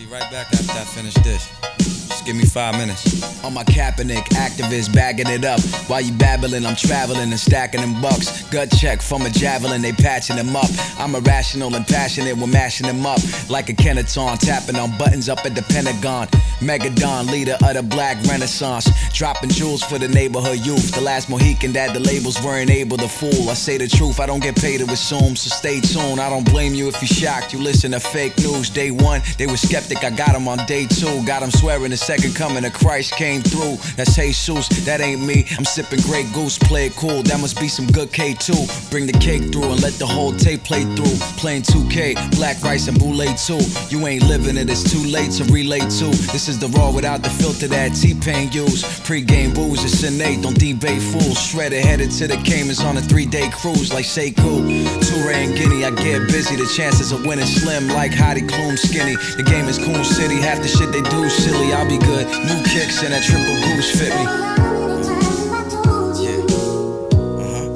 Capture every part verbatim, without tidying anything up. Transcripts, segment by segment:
right back after I finish this. Just give me five minutes. On my Kaepernick, activists bagging it up. While you babbling, I'm traveling and stacking them bucks. Gut check from a javelin, they patching them up. I'm irrational and passionate, we're mashing them up. Like a Kenaton, tapping on buttons up at the Pentagon. Megadon, leader of the black renaissance. Dropping jewels for the neighborhood youth. The last Mohican that the labels weren't able to fool. I say the truth, I don't get paid to assume, so stay tuned. I don't blame you if you shocked, you listen to fake news. Day one, they were skeptic, I got them on day two. Got them swearing the second coming of Christ came through. That's Jesus, that ain't me. I'm sipping Grey Goose, play it cool. That must be some good K two. Bring the cake through and let the whole tape play through. Playing two K, black rice and boule too. You ain't living it, it's too late to relate to. This is the raw without the filter that T-Pain used. Pre-game booze, it's innate, don't debate fools. Shredded, headed to the Caymans on a three-day cruise like Sekou. Toure and Guinea, I get busy. The chances of winning slim like Hottie Klum skinny. The game is Coon City, half the shit they do silly. I'll be good. New kicks and that triple goose fit me. Yeah. Uh-huh.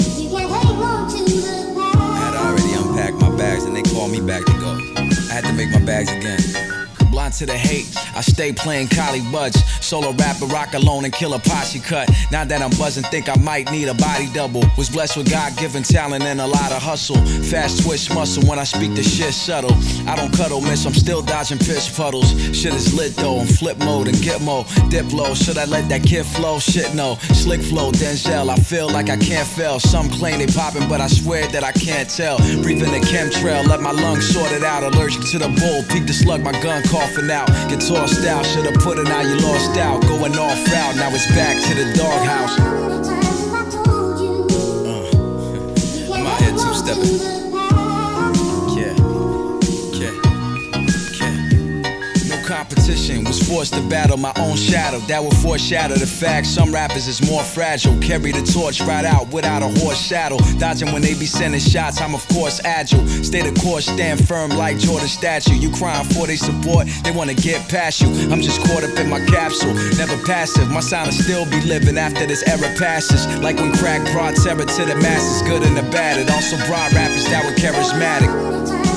I had already unpacked my bags and they called me back to go. I had to make my bags again. Blind to the hate, I stay playing Collie Buds. Solo rapper, rock alone and kill a posse cut. Now that I'm buzzing, think I might need a body double. Was blessed with God-given talent and a lot of hustle. Fast twitch muscle when I speak the shit subtle. I don't cuddle miss, I'm still dodging piss puddles. Shit is lit though, in flip mode and Gitmo. Dip low, should I let that kid flow? Shit no, slick flow, Denzel, I feel like I can't fail. Some claim they poppin', but I swear that I can't tell. Breathing the chemtrail, let my lungs sort it out. Allergic to the bull, peek the slug, my gun coughing out. Get tossed out, should've put it out, you lost out. Going off route, now it's back to the doghouse. Uh, I'm out here two-stepping. Competition was forced to battle my own shadow. That would foreshadow the fact some rappers is more fragile. Carry the torch right out without a horse shadow. Dodging when they be sending shots, I'm of course agile. Stay the course, stand firm like Jordan statue. You crying for they support, they wanna get past you. I'm just caught up in my capsule, never passive. My sound will still be living after this era passes. Like when crack brought terror to the masses, good and the bad. It also brought rappers that were charismatic.